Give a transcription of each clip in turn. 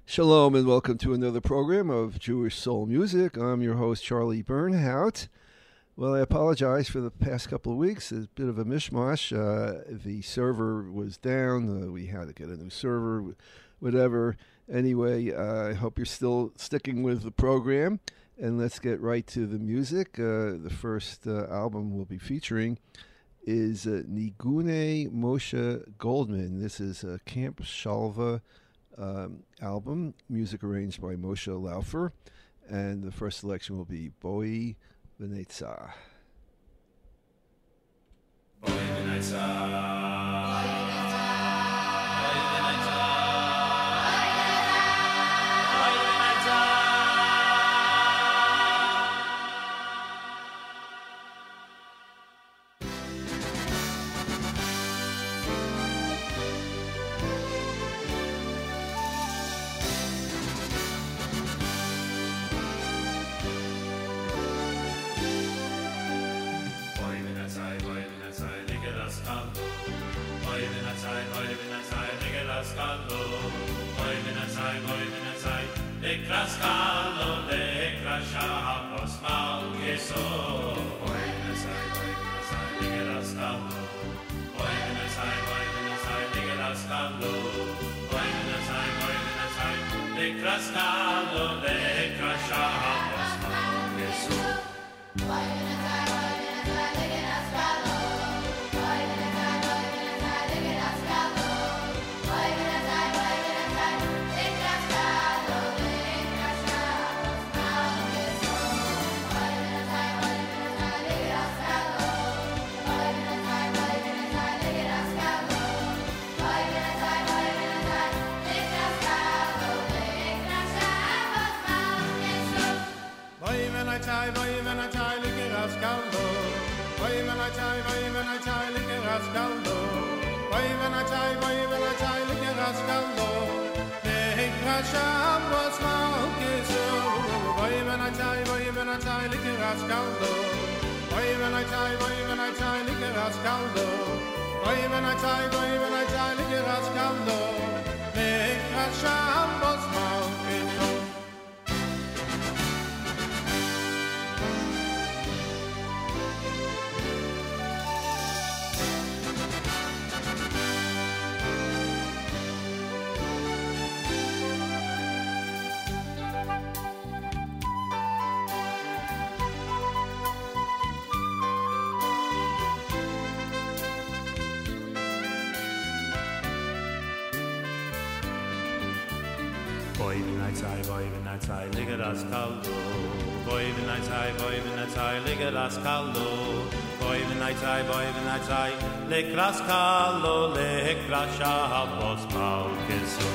Shalom and welcome to another program of Jewish Soul Music. I'm your host, Charlie Bernhout. Well, I apologize for the past couple of weeks. It's a bit of a mishmash. The server was down. We had to get a new server, whatever. Anyway, I hope you're still sticking with the program. And let's get right to the music. The first album we'll be featuring is Nigune Moshe Goldman. This is a Camp Shalva album, music arranged by Moshe Laufer, and the first selection will be Boi V'Netzah. Boi V'Netzah. Boy v'natzai ligeras kaldo. Boy v'natzai ligeras kaldo. Boy v'natzai ligeras kaldo. Likras Shabbos malkesu.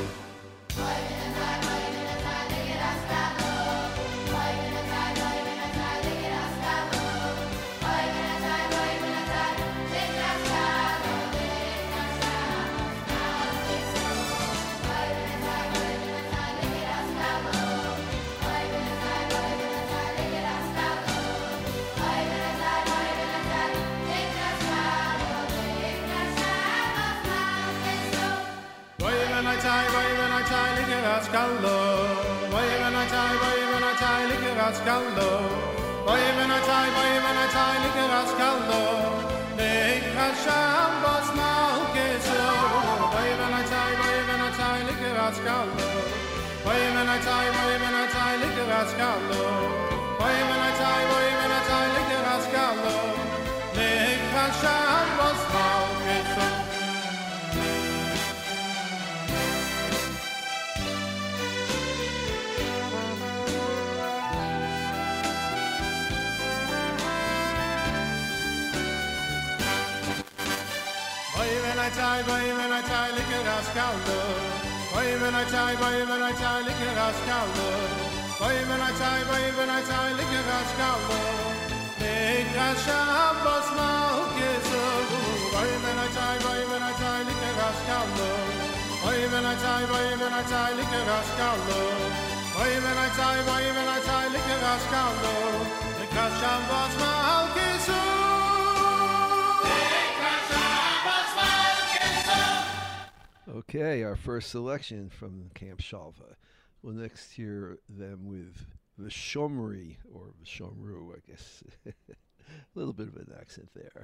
Skaldo, boy v'natzai ligeras kaldo, boy v'natzai ligeras kaldo, likras Shabbos malkesu, boy v'natzai ligeras kaldo, boy v'natzai ligeras kaldo, boy v'natzai ligeras kaldo, likras Shabbos malkesu. Boy v'natzai ligeras kaldo. Boy v'natzai ligeras kaldo. Boy v'natzai ligeras kaldo. Likras Shabbos malkesu. Boy v'natzai ligeras kaldo. Boy v'natzai ligeras kaldo. Boy v'natzai ligeras kaldo. Likras Shabbos malkesu. Okay, our first selection from Camp Shalva We'll next hear them with V'shomri, or V'shomru, I guess. A little bit of an accent there.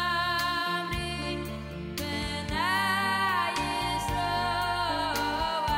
Shamri, ben I Yisroel.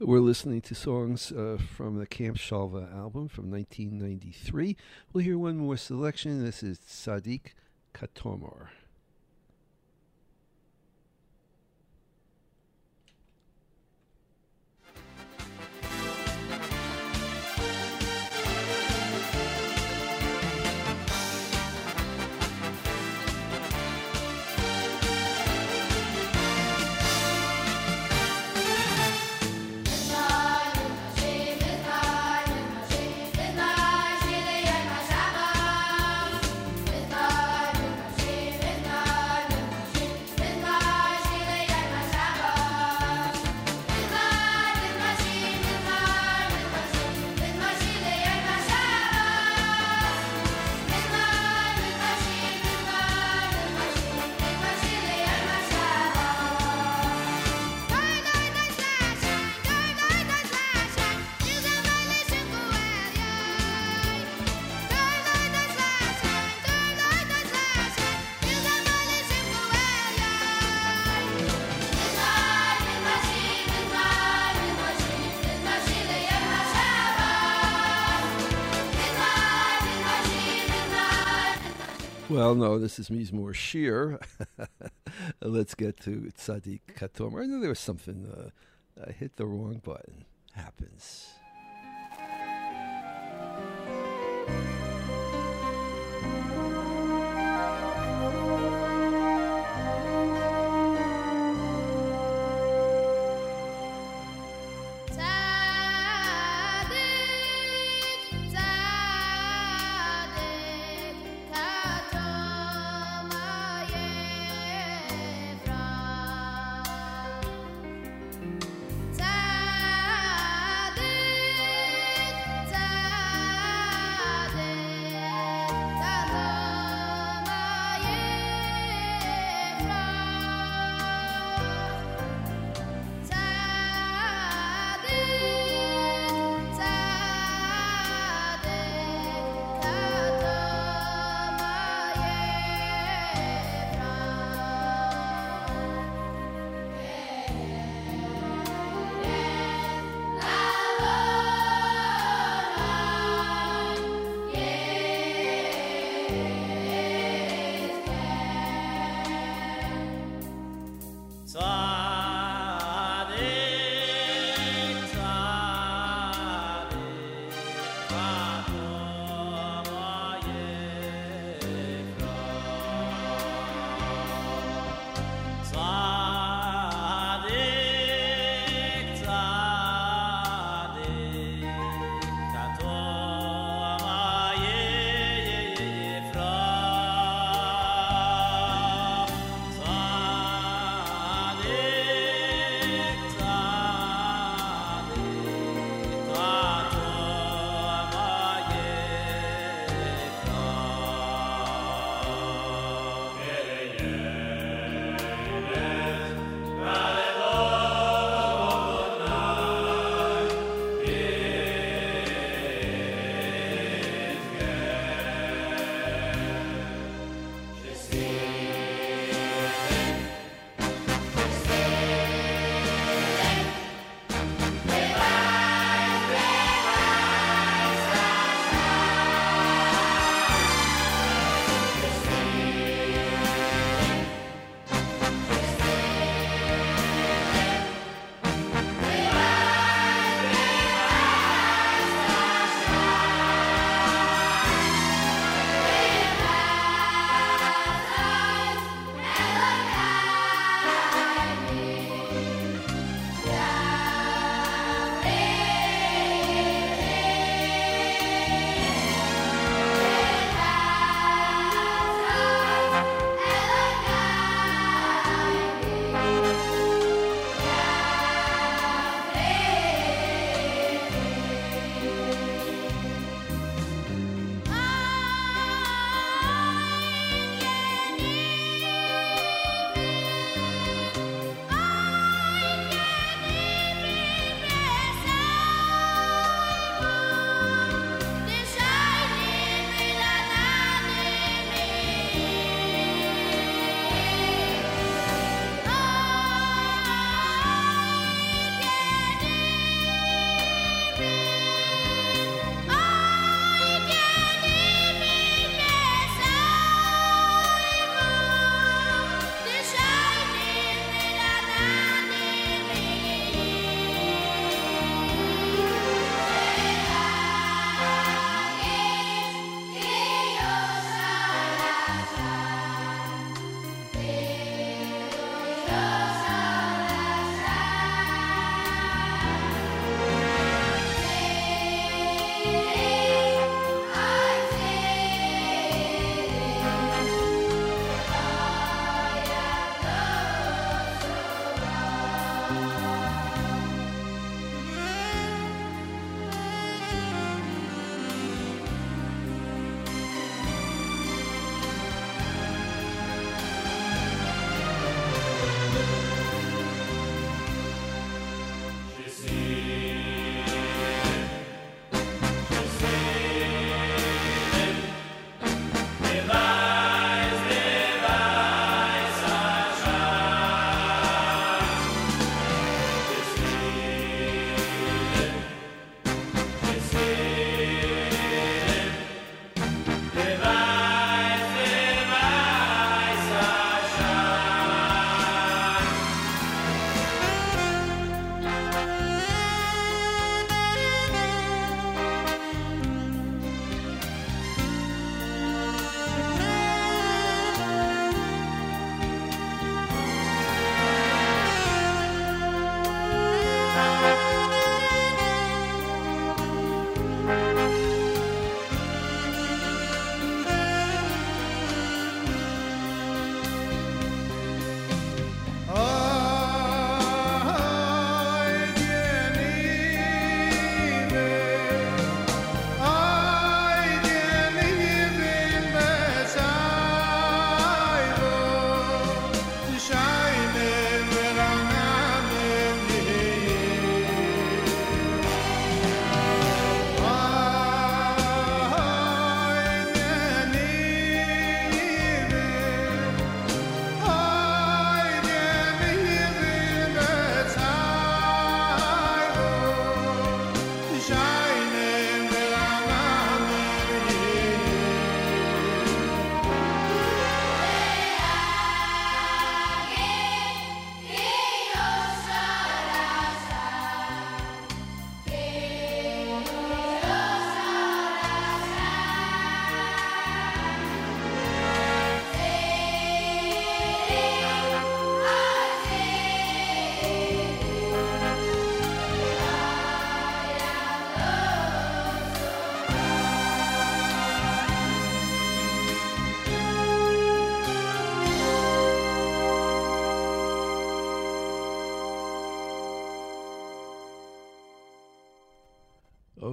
We're listening to songs from the Camp Shalva album from 1993. We'll hear one more selection. This is Tzadik Katomor. Well, no, this is Mizmor Shir. Let's get to Tzadik Katomor. I know there was something, I hit the wrong button. Happens. Tzadik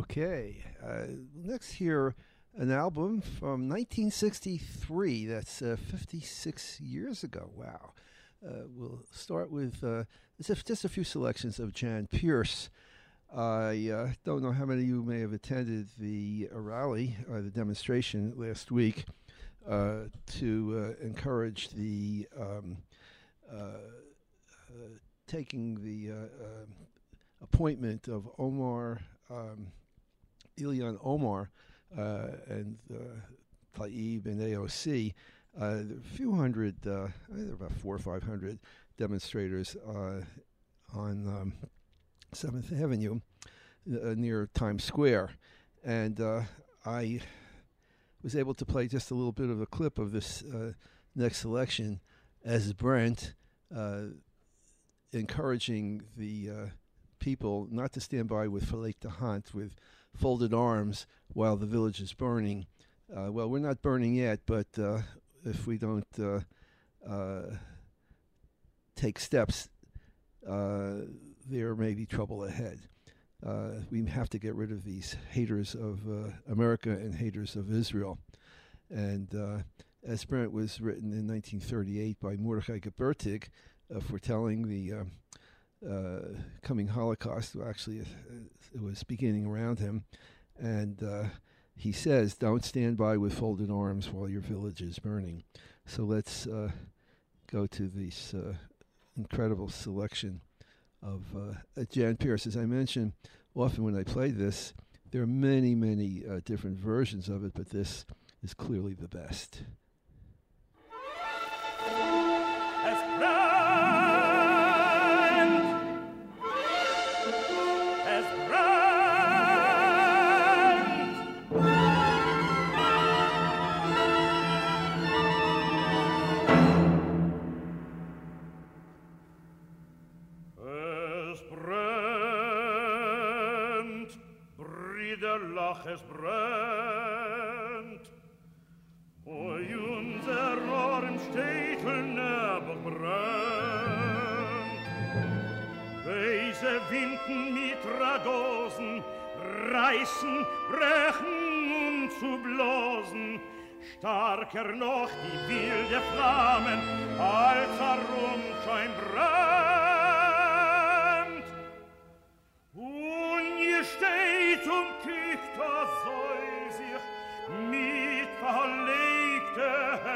Okay. Next here, an album from 1963. That's 56 years ago. Wow. We'll start with just a few selections of Jan Peerce. I don't know how many of you may have attended the rally, the demonstration last week to encourage the taking the appointment of Ilhan Omar and Tlaib and AOC. There are a few hundred, there are about 400 or 500 demonstrators on 7th Avenue near Times Square. And I was able to play just a little bit of a clip of this next selection as Brent encouraging the people not to stand by with Falek Dahant with folded arms while the village is burning. Well, we're not burning yet, but if we don't take steps, there may be trouble ahead. We have to get rid of these haters of America and haters of Israel. And as Brent was written in 1938 by Mordechai Gebertig, foretelling the coming Holocaust. Actually, it was beginning around him. And he says, don't stand by with folded arms while your village is burning. So let's go to this incredible selection of Jan Peerce. As I mentioned, often when I play this, there are many, many different versions of it, but this is clearly the best. Es brennt, oi unser Rohr im Städtelnebel brennt. Weise Winden mit Ragosen reißen, brechen und zu blosen, starker noch die wilde Flammen, als Rumschein brennt. Und ihr steht und kickt, da soll sich mit verlegte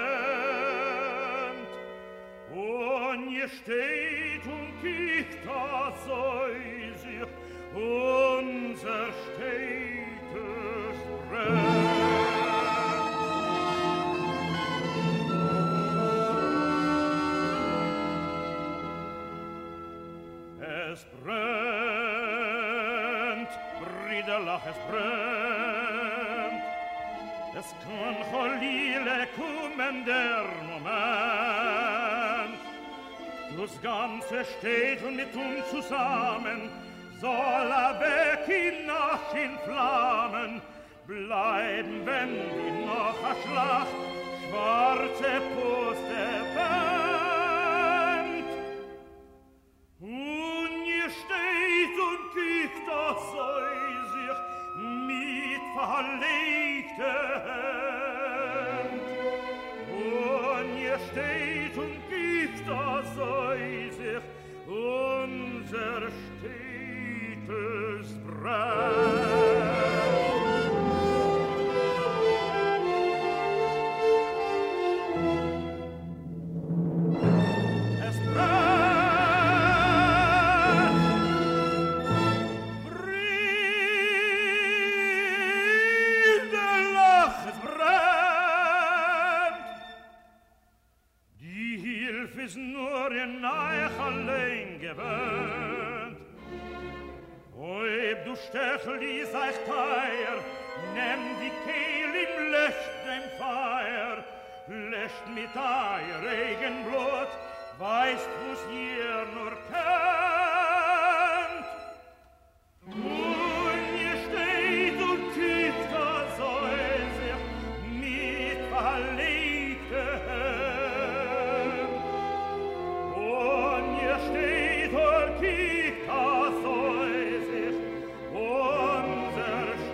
Hand. Und ihr steht und kickt, da soll sich unser Städtes brennt. Es brennt, Briderlach, es brennt. Es kann Cholile kommen der Moment. Das Ganze steht mit uns zusammen, soll weg in Nacht in Flammen bleiben, wenn die noch a Schlacht schwarze Puste brennt. Und ihr steht und kickt, das soll sich mit verlegte Hand. Und ihr steht und kickt, das soll sich unser Städtes brennt. Ist nur in euch allein gewöhnt. Ob du Stechli seist teuer, nimm die Kehl im Löscht dem Feuer, löscht mit euer Regenblut, weißt, wo's ihr nur kennt. Und ihr steht und kickt, da soll sich mit verlegte steht und kickt, da soll sich unser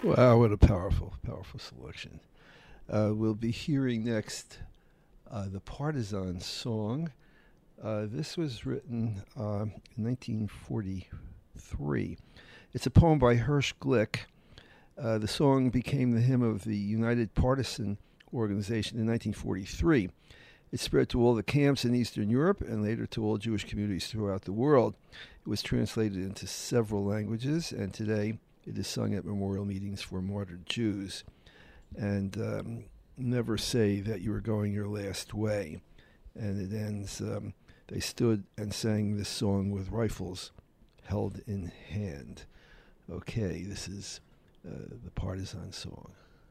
Wow, what a powerful selection. We'll be hearing next the Partisan Song. This was written in 1943. It's a poem by Hirsch Glick. The song became the hymn of the United Partisan Organization in 1943. It spread to all the camps in Eastern Europe and later to all Jewish communities throughout the world. It was translated into several languages, and today it is sung at memorial meetings for martyred Jews. And never say that you are going your last way. And it ends, they stood and sang this song with rifles held in hand. Okay, this is the Partisan Song.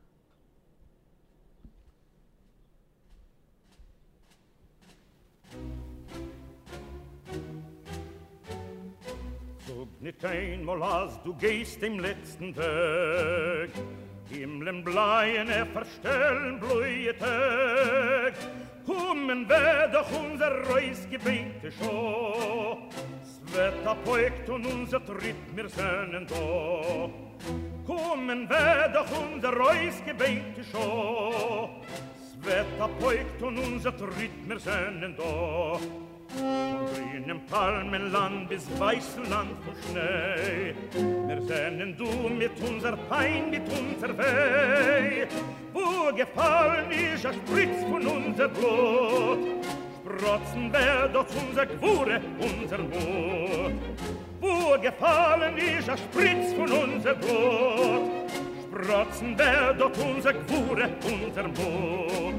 Nicht einmal, als du gehst im letzten Weg, Himmeln bleien, verstellen blühe Tag, kommen wir doch unser Reisgebete schon, das Wetter beugt und unser Tritt, wir sind da. Kommen wir doch unser Reisgebete schon, das Wetter beugt und unser Tritt, wir sind da. Von grünem Palmenland bis weißem Land von Schnee, wir sehnen du mit unser Pein, mit unser Weh, wo gefallen ist ein Spritz von unser Blut, sprotzen wir dort unser Gewure, unser Mut. Wo gefallen ist ein Spritz von unser Blut, sprotzen wir dort unser Gewure, unser Mut.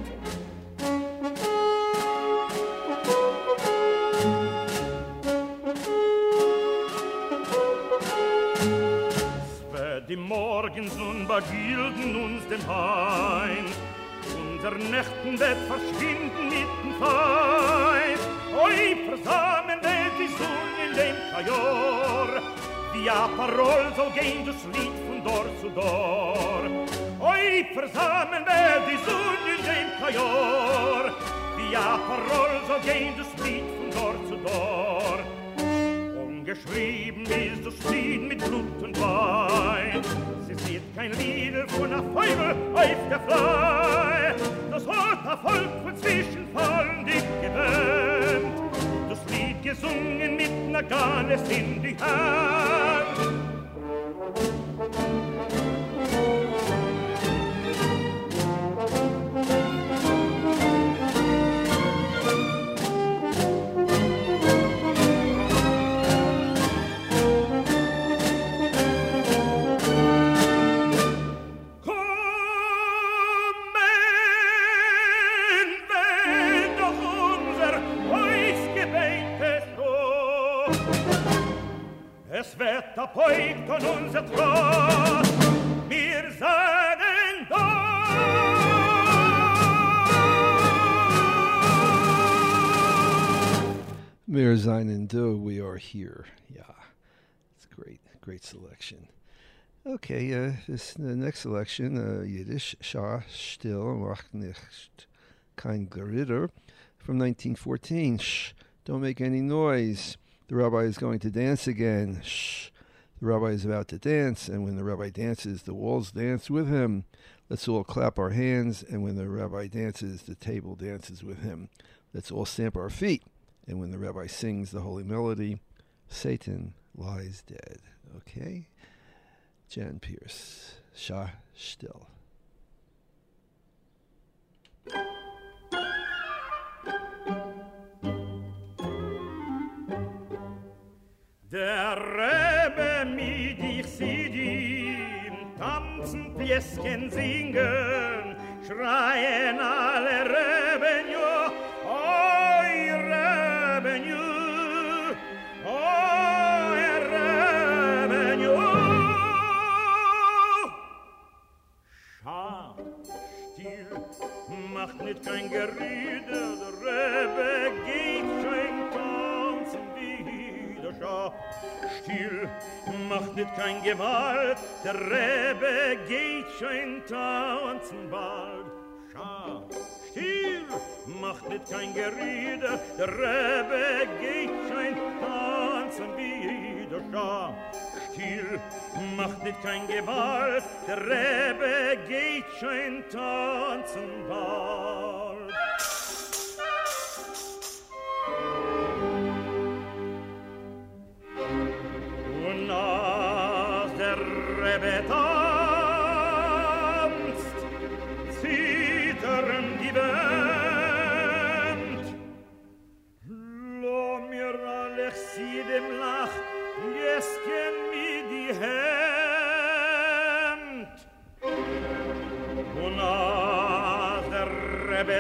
Die Morgens nun begilden uns dem Hain, unser Nächten wird verschwinden mit dem Feind. Oi, versammeln wird die Sonne in dem Kajor, wie a Parol soll gehen das Lied von Dor zu Dor. Oi, versammeln wird die Sonne in dem Kajor, wie a Parol soll gehen das Lied von Dor zu Dor. Geschrieben ist das Lied mit Blut und Wein. Sie sieht kein Lied von einer Feubel auf der Flei. Das hat ein Volk von Zwischenfallen dick gewöhnt. Das Lied gesungen mit einer Ganes in die Hand. Es wird erbeugt an unser Trost, wir sagen da. Wir seinen do, we are here. Yeah, it's great selection. Okay, the next selection, Yiddish, Schar still, macht nicht kein Geritter, from 1914. Shh, don't make any noise. The rabbi is going to dance again. Shh. The rabbi is about to dance, and when the rabbi dances, the walls dance with him. Let's all clap our hands, and when the rabbi dances, the table dances with him. Let's all stamp our feet, and when the rabbi sings the holy melody, Satan lies dead. Okay? Jan Pierce, Shah Still. Der Rebbe mit ich Sidim, tanzen, Pjesken singen, schreien alle Rebbenju, oi Rebbenju, oi Rebbenju. Schau, still, macht nicht kein Gerede, der Rebbe geht schon tanzen wieder, schau. Still, macht nicht kein Gewalt, der Rebbe geht schon tanzen bald. Schau, still, macht nicht kein Gerede, der Rebbe geht schon tanzen wieder. Schau, still, macht nicht kein Gewalt, der Rebbe geht schon tanzen bald. Und als der Rebbe tanzt, zittern die Wand. Lo mir alech sie dem Lach, jesken mir die Hand. Und als der Rebbe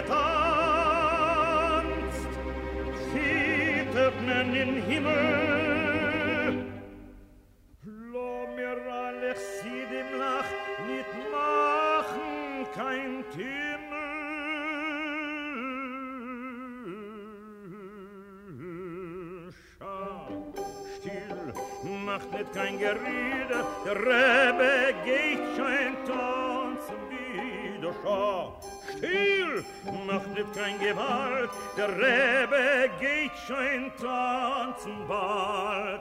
tanzt, zittert man in Himmel. Lo mir alech sie dem Lach, nicht machen kein Timmel. Macht nicht kein Gerede, der Rebbe geht schon tanzen wieder. Schau, still, macht nicht kein Gewalt, der Rebbe geht schon tanzen bald.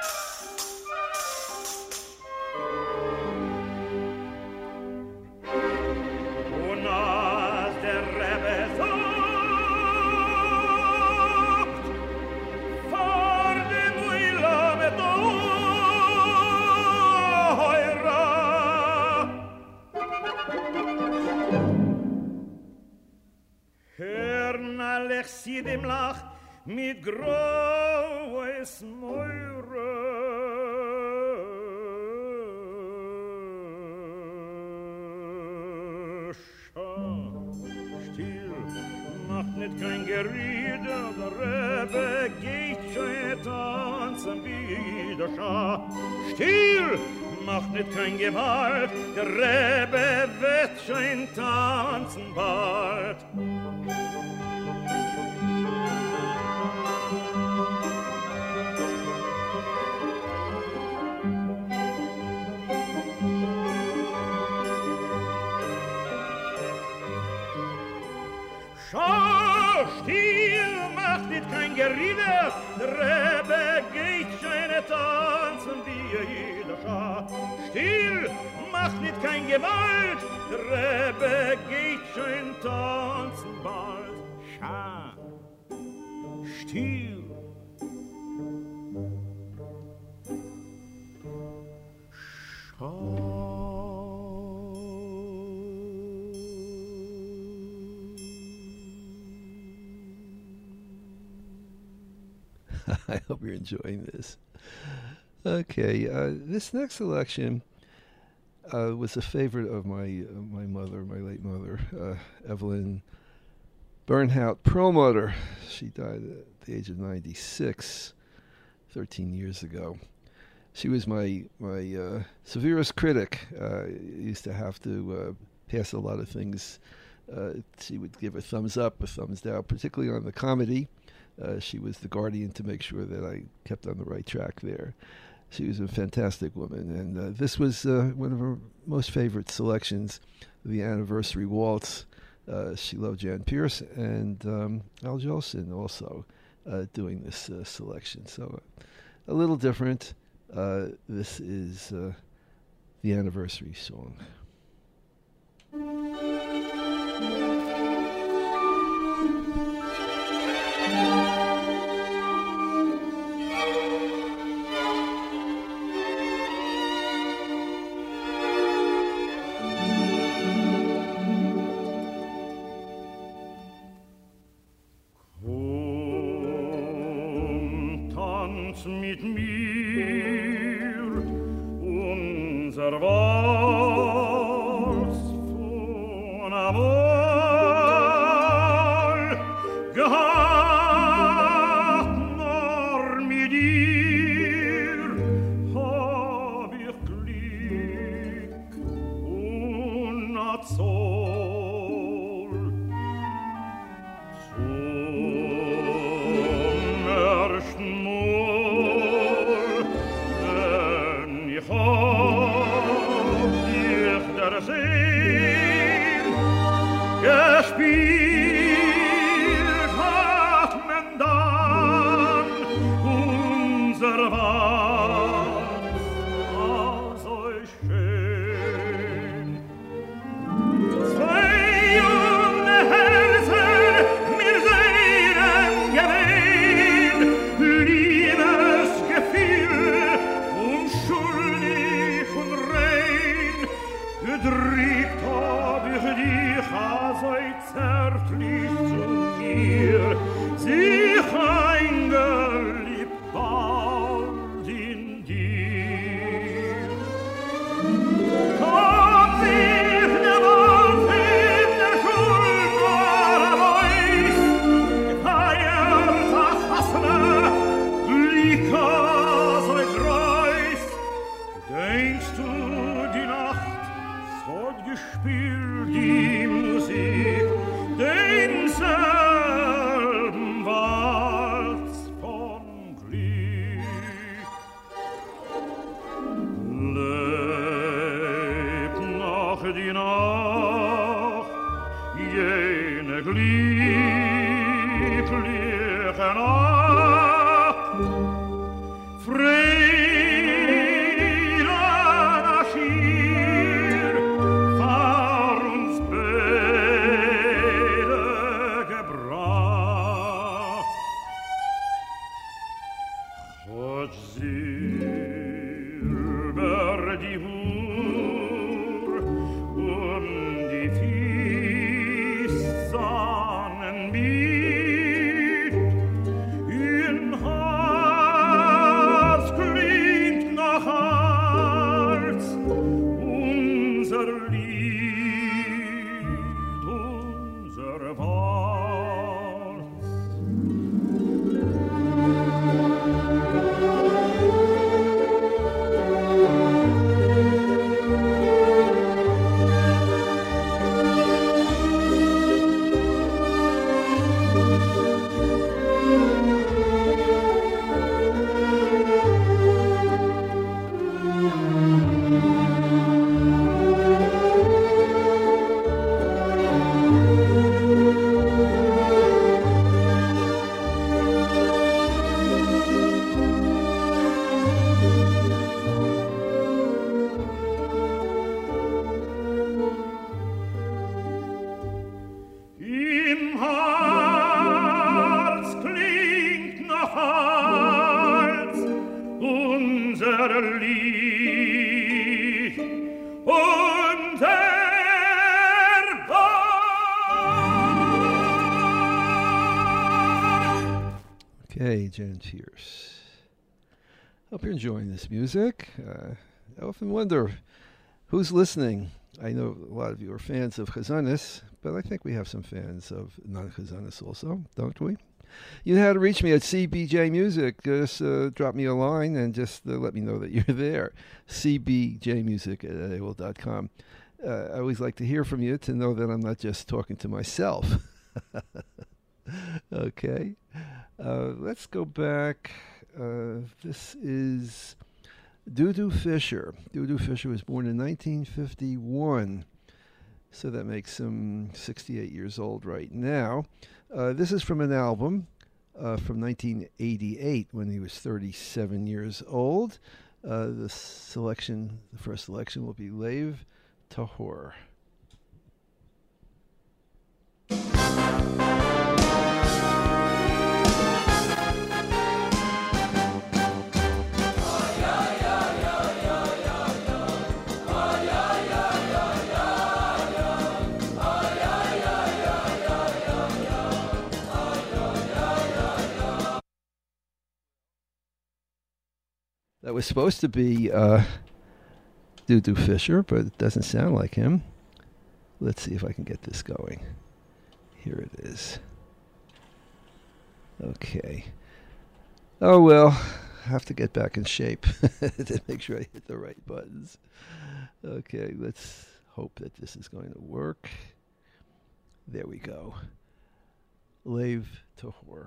Und als der Rebbe sagt, vor dem Ulam et Hörn alech sie dem Lach mit graues Meure. Schau, still, macht nicht kein Gerede, der Rebbe geht schon tanzen wieder. Schau, still, macht nicht kein Gewalt, der Rebbe wird schon tanzen bald. Schau, still, macht nicht kein Gerede, der Rebbe geht schon tanzen wie jeder. Schau, still, macht nicht kein Gewalt, der Rebbe geht schon tanzen bald. Schau, still. I hope you're enjoying this. Okay, this next selection was a favorite of my late mother, Evelyn Bernhout Perlmutter. She died at the age of 96, 13 years ago. She was my severest critic. Used to have to pass a lot of things. She would give a thumbs up, a thumbs down, particularly on the comedy. She was the guardian to make sure that I kept on the right track there. She was a fantastic woman, and this was one of her most favorite selections, the Anniversary Waltz. She loved Jan Pierce and Al Jolson also doing this selection. So a little different. This is the Anniversary song. Mit mir unser Walz von Amor gehabt, nur mit dir hab ich Glück und Azol. Zum ersten gespielt hat man dann unser Walz herrlich und erbar. Okay, Jan Pierce. Hope you're enjoying this music. I often wonder who's listening. I know a lot of you are fans of Chazanis, but I think we have some fans of non-Chazanis also, don't we? You know how to reach me at CBJ Music. Just drop me a line and just let me know that you're there. cbjmusic@aol.com. I always like to hear from you to know that I'm not just talking to myself. Okay. Let's go back. This is Dudu Fisher. Dudu Fisher was born in 1951, so that makes him 68 years old right now. This is from an album from 1988 when he was 37 years old. The first selection will be Lev Tahor. That was supposed to be Dudu Fisher, but it doesn't sound like him. Let's see if I can get this going. Here it is. Okay. Oh, well, I have to get back in shape to make sure I hit the right buttons. Okay, let's hope that this is going to work. There we go. Lev Tahor.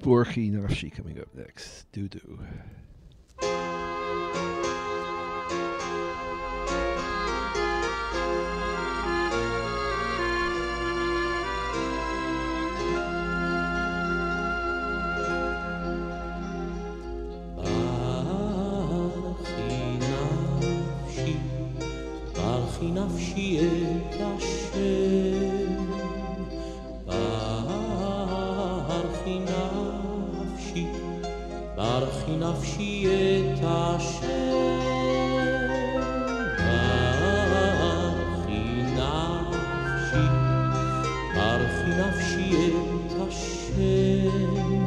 Borchi Nafshi coming up next. Doo-doo. ברכי נפשי את השם, ברכי נפשי את השם, ברכי נפשי את השם,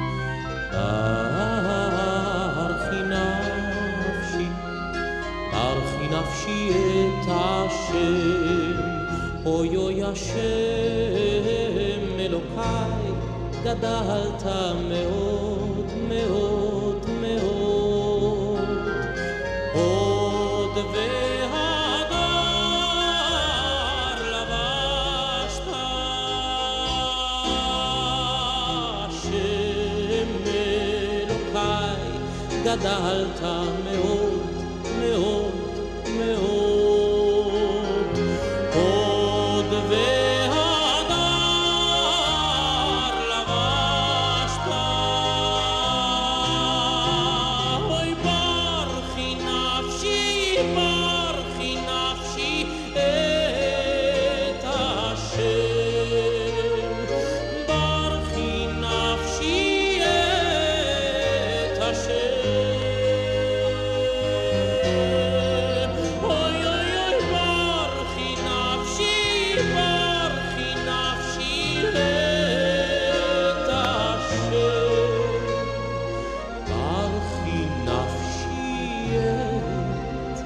ברכי נפשי את השם. אוי אוי השם אלוקיי, גדלת מאוד מאוד מאוד, עוד והדר לבשת, השם אלוקיי, גדלת מאוד מאוד מאוד, עוד והדר לבשת, אוי ברכי נפשי את השם, ברכי נפשי את השם, אוי אוי אוי ברכי נפשי את השם, ברכי נפשי את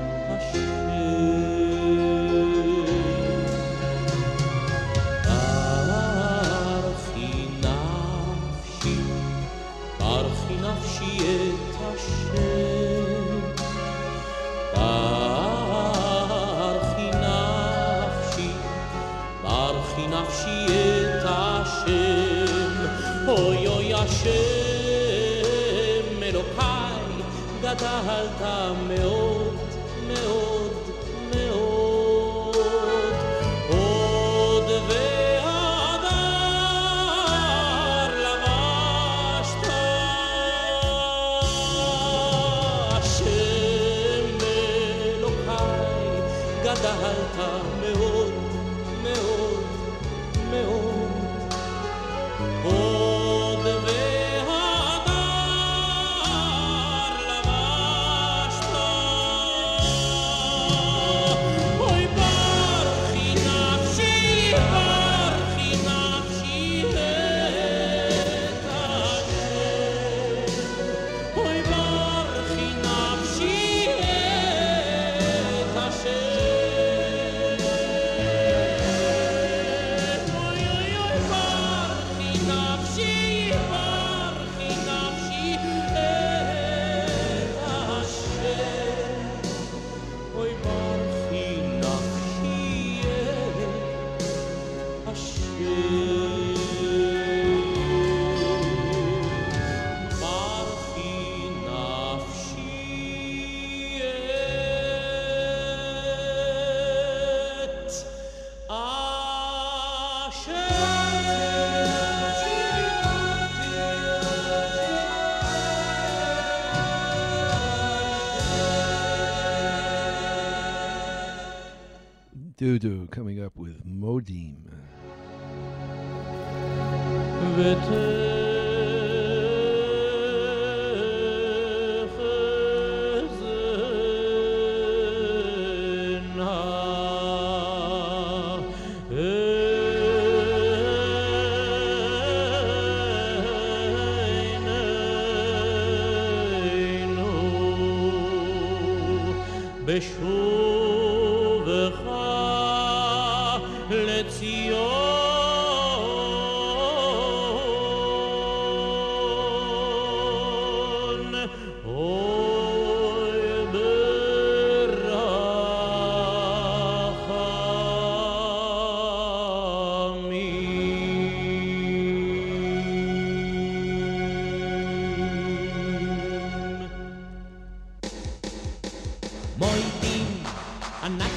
ברכי נפשי את השם, אוי אוי השם אלוקיי, גדלת מאוד מאוד מאוד, עוד והדר לבשת, השם אלוקיי, גדלת מאוד מאוד מאוד, עוד והדר לבשת, אוי ברכי נפשי את השם, אוי ברכי נפשי את השם, אוי אוי אוי ברכי נפשי את השם, אוי ברכי נפשי את השם, ברכי נפשי את Doo-doo coming up with Modim. בשובך לציון, אוי ברחמים.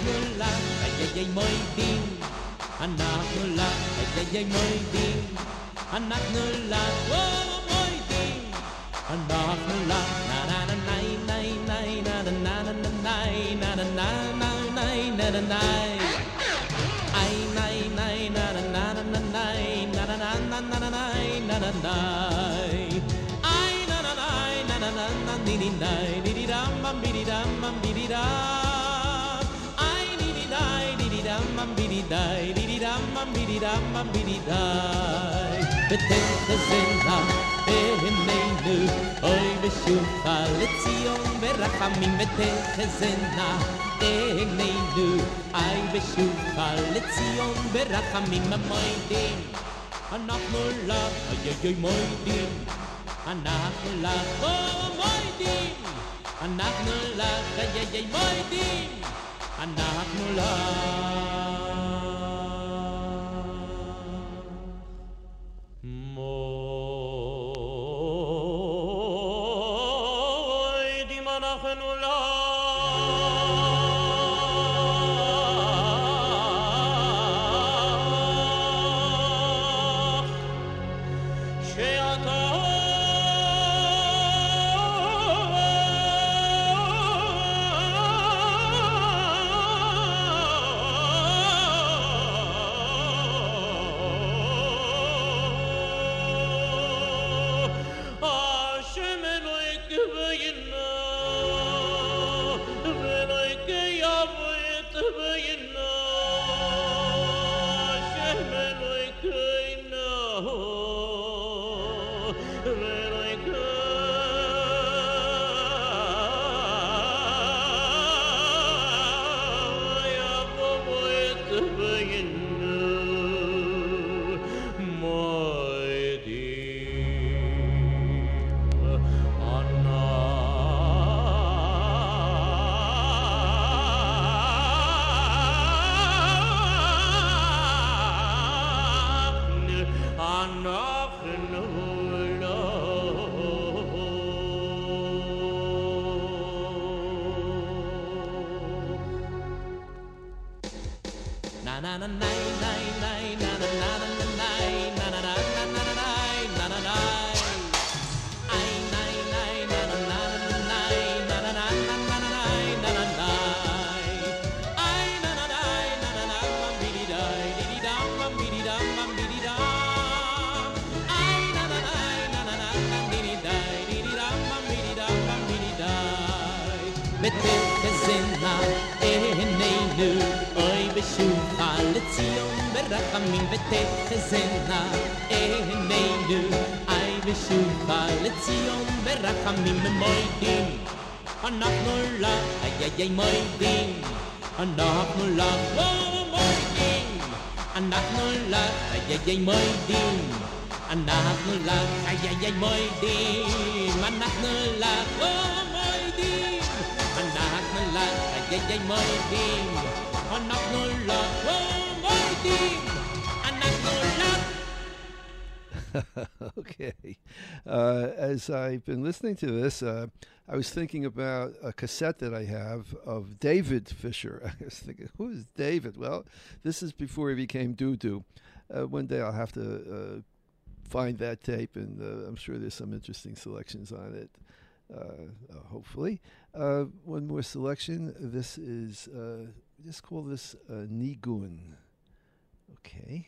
la ay moidim אנחנו la ay moidim אנחנו la moidim אנחנו la na na na na na na na na na na na na na na na na ay nay nay na na na na na na na na na na na na na na ay na na na na na na na ni ni nay ni di dam bam bi di dam bam bi di dam ay ni di nay ni di dam bam bi di dai ni di dam bam bi di dam bam bi di dai betek zena behenenu oy beshufa letzion berachamim betek zena behenenu ay beshufa letzion berachamim moidim אנחנו la ay moidim אנחנו la moidim אנחנו la ay moidim אנחנו la moidim אנחנו la Rachamim betechzena eneinu ay beshuva letzion berachamim moidim אנחנו la ay moidim אנחנו la moidim אנחנו la ay moidim אנחנו la ay moidim אנחנו la moidim אנחנו la ay moidim אנחנו la Okay. As I've been listening to this, I was thinking about a cassette that I have of David Fisher. I was thinking, who is David? Well, this is before he became Doo-Doo. One day I'll have to find that tape, and I'm sure there's some interesting selections on it, hopefully. One more selection. This is, just call this Nigun. Okay.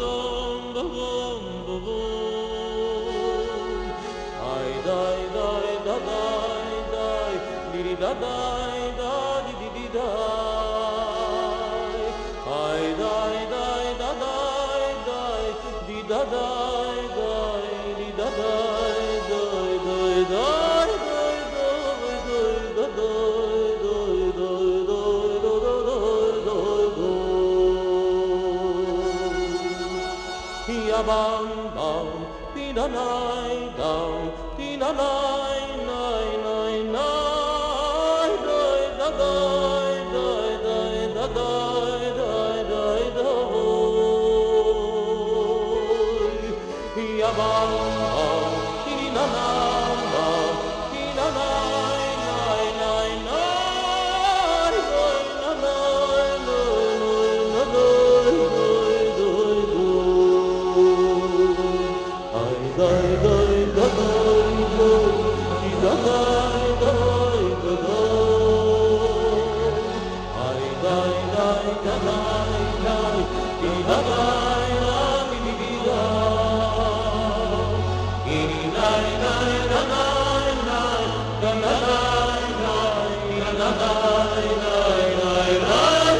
Die, die, die. da da da di di di da ai dai dai da dai dai di da dai dai di da dai dai dai dai bam bam pina nai dam pina nai nai nai nai dai da dai dai dai da dai dai dai da ya bam bam pina nai dam pina nai nai nai nai dai na nai nai nai dai dai da dai di da dai dai da dai ai dai dai da dai dai di da dai dai di di da di dai dai da dai dai da dai dai da dai dai dai dai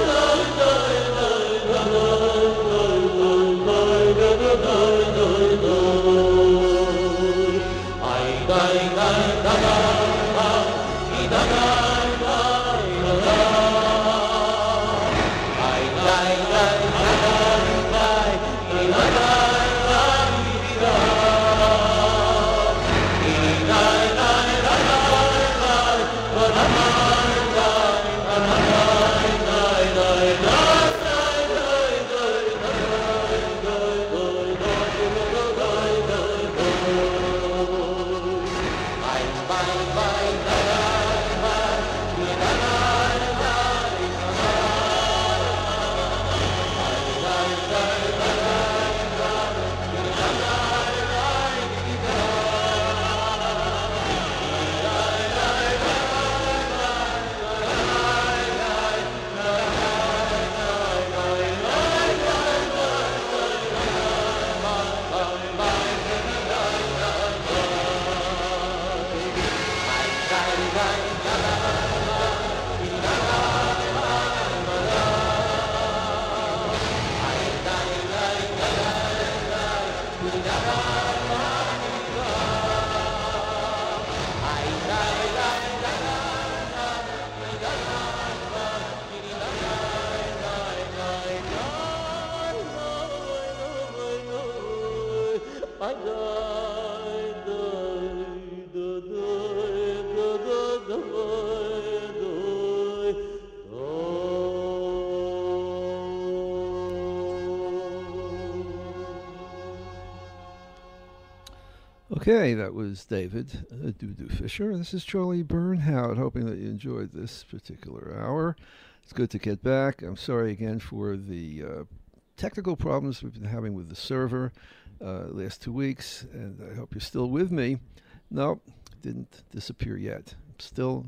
Okay, that was David Doo Fisher. This is Charlie Bernhout, hoping that you enjoyed this particular hour. It's good to get back. I'm sorry again for the technical problems we've been having with the server last 2 weeks, and I hope you're still with me. No, didn't disappear yet. Still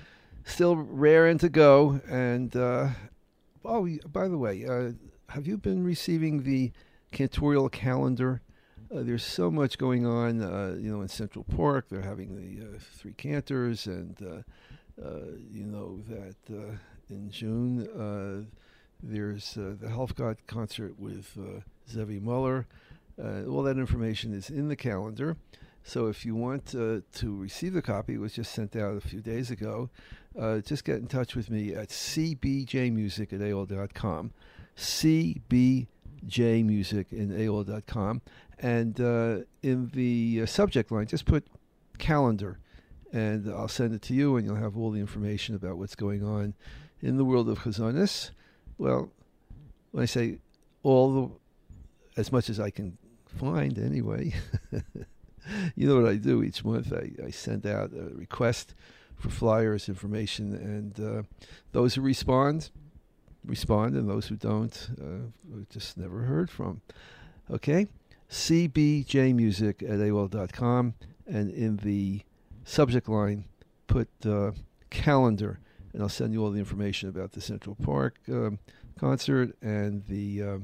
raring to go. And by the way, have you been receiving the cantorial calendar? There's so much going on, in Central Park. They're having the 3 cantors, and that in June there's the Helfgott concert with Zevi Muller. All that information is in the calendar. So if you want to receive the copy, it was just sent out a few days ago, just get in touch with me at cbjmusic@aol.com, cbjmusic@aol.com. And in the subject line, just put calendar, and I'll send it to you, and you'll have all the information about what's going on in the world of Chazonis. Well, when I say as much as I can find anyway, you know what I do each month. I send out a request for flyers, information, and those who respond, and those who don't, just never heard from. Okay? cbjmusic@aol.com, and in the subject line put calendar, and I'll send you all the information about the Central Park concert and the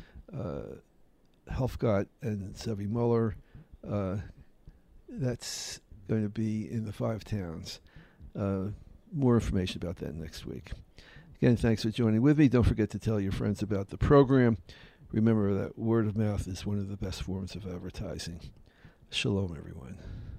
Helfgott and Zevi Muller. That's going to be in the 5 towns. more information about that next week. Again, thanks for joining with me. Don't forget to tell your friends about the program. Remember that word of mouth is one of the best forms of advertising. Shalom, everyone.